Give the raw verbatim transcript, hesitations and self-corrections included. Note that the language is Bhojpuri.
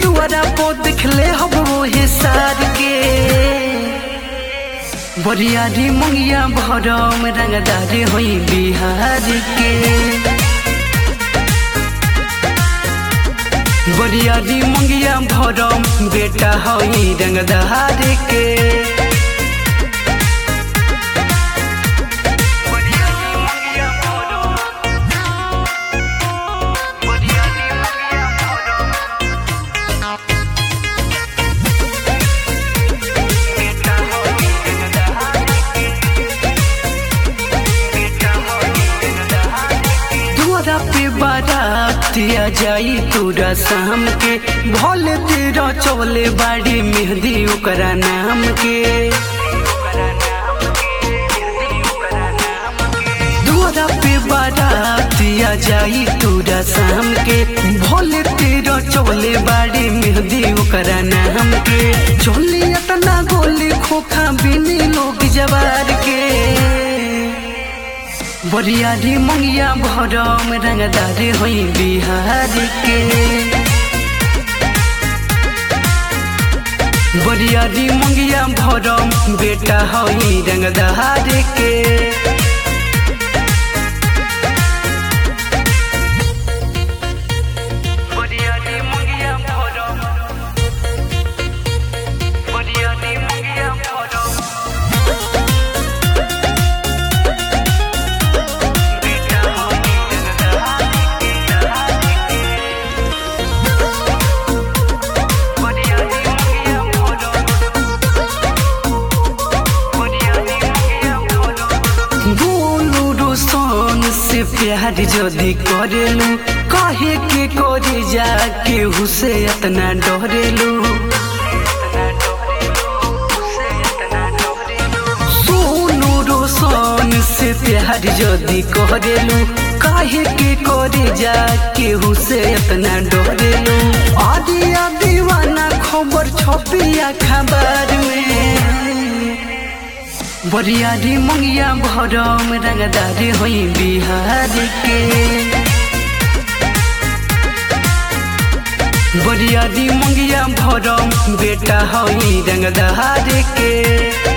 दुआरा पो दिखले हम रोहे सार के बरियारी मंगिया भरम रंगदारी होई बिहार के बरियारी मंगिया भरम बेटा होई रंगदार के पे बारातिया जाई तोरा शाम के भोले तेरा चौले बाड़ी मेहंदी ओकरा नाम के दुआरा पे बारातिया जाई तोरा शाम के भोले तेरा चौले बाड़ी मेहंदी ओकरा नाम के चोली इतना गोली खोखा बिनी लोग जवार के बरियारी मंगिया भरम रंगदारी होई बिहार के बरियारी मंगिया भरम बेटा होई रंगदार के बरियारी मंगिया भरम बरियारी मंगिया भरम से प्यार जदी करेलू कहे के करे जाके हुसे इतना डरेलू सोनू रोशन से प्यार जदी करेलू कहे के करे जाके हुसे इतना डरेलू आदिया दीवाना खबर छपिया खबर में बरियारी मंगिया भरम रंगदारी होई बिहार के बरियारी मंगिया भरम बेटा होई रंगदार के।